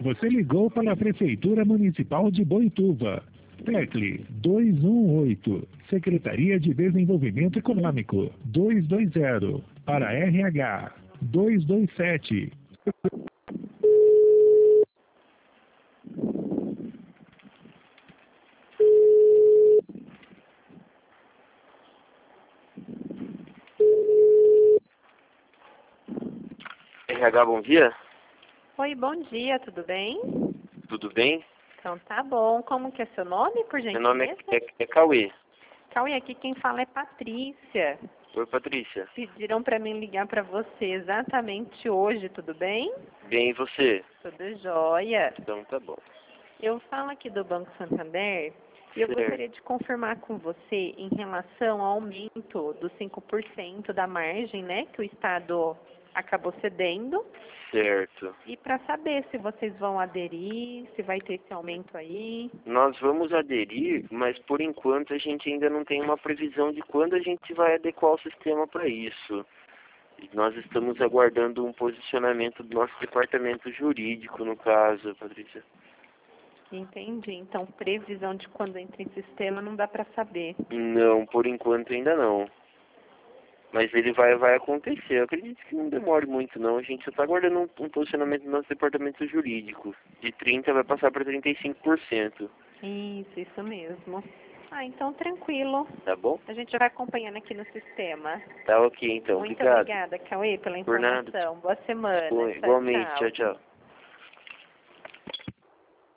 Você ligou para a Prefeitura Municipal de Boituva. Tecle 218, Secretaria de Desenvolvimento Econômico 220, para RH 227. RH, bom dia. Oi, bom dia, tudo bem? Tudo bem? Então tá bom. Como que é seu nome, por Meu gentileza? nome é Cauê. Cauê, aqui quem fala é Patrícia. Oi, Patrícia. Pediram para mim ligar para você exatamente hoje, tudo bem? Bem, e você? Tudo jóia. Então tá bom. Eu falo aqui do Banco Santander e eu gostaria de confirmar com você em relação ao aumento dos 5% da margem, né, que o Estado acabou cedendo. Certo. E para saber se vocês vão aderir, se vai ter esse aumento aí. Nós vamos aderir, mas por enquanto a gente ainda não tem uma previsão de quando a gente vai adequar o sistema para isso. Nós estamos aguardando um posicionamento do nosso departamento jurídico, no caso, Patrícia. Entendi. Então, previsão de quando entra em sistema não dá para saber. Não, por enquanto ainda não. Mas ele vai acontecer. Eu acredito que não demore muito, não. A gente só está aguardando um posicionamento do nosso departamento jurídico. De 30% vai passar para 35%. Isso mesmo. Ah, então tranquilo. Tá bom? A gente já vai acompanhando aqui no sistema. Tá ok, então. Muito Obrigado. obrigada, Cauê, pela Por nada. informação. Boa semana. Igualmente. Tchau, tchau.